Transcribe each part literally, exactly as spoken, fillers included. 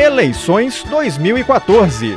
Eleições dois mil e quatorze.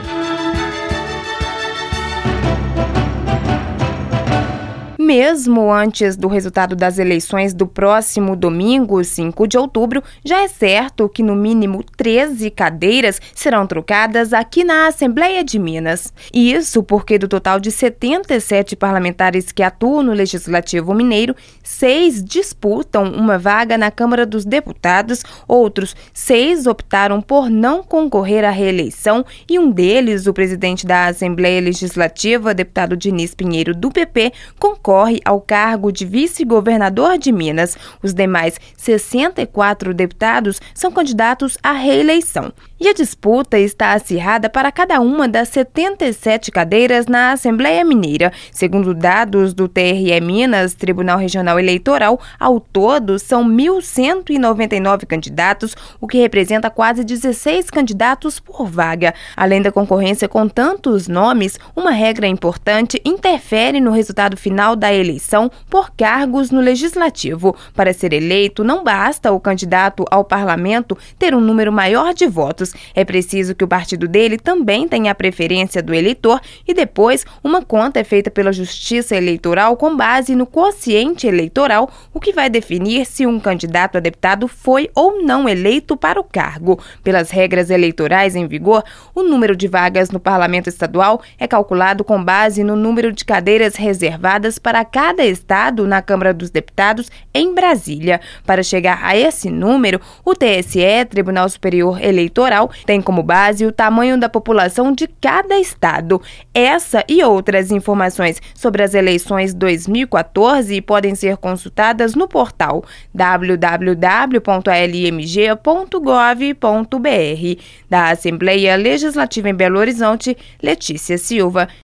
Mesmo antes do resultado das eleições do próximo domingo, cinco de outubro, já é certo que no mínimo treze cadeiras serão trocadas aqui na Assembleia de Minas. E isso porque do total de setenta e sete parlamentares que atuam no Legislativo Mineiro, seis disputam uma vaga na Câmara dos Deputados, outros seis optaram por não concorrer à reeleição e um deles, o presidente da Assembleia Legislativa, deputado Diniz Pinheiro, do P P, concorre ao cargo de vice-governador de Minas. Os demais sessenta e quatro deputados são candidatos à reeleição. E a disputa está acirrada para cada uma das setenta e sete cadeiras na Assembleia Mineira. Segundo dados do T R E Minas, Tribunal Regional Eleitoral, ao todo são mil cento e noventa e nove candidatos, o que representa quase dezesseis candidatos por vaga. Além da concorrência com tantos nomes, uma regra importante interfere no resultado final da eleição por cargos no Legislativo. Para ser eleito, não basta o candidato ao parlamento ter um número maior de votos. É preciso que o partido dele também tenha a preferência do eleitor e depois uma conta é feita pela Justiça Eleitoral com base no quociente eleitoral, o que vai definir se um candidato a deputado foi ou não eleito para o cargo. Pelas regras eleitorais em vigor, o número de vagas no Parlamento Estadual é calculado com base no número de cadeiras reservadas para cada estado na Câmara dos Deputados em Brasília. Para chegar a esse número, o T S E, Tribunal Superior Eleitoral, tem como base o tamanho da população de cada estado. Essa e outras informações sobre as eleições dois mil e quatorze podem ser consultadas no portal w w w ponto l m g ponto gov ponto b r. Da Assembleia Legislativa em Belo Horizonte, Letícia Silva.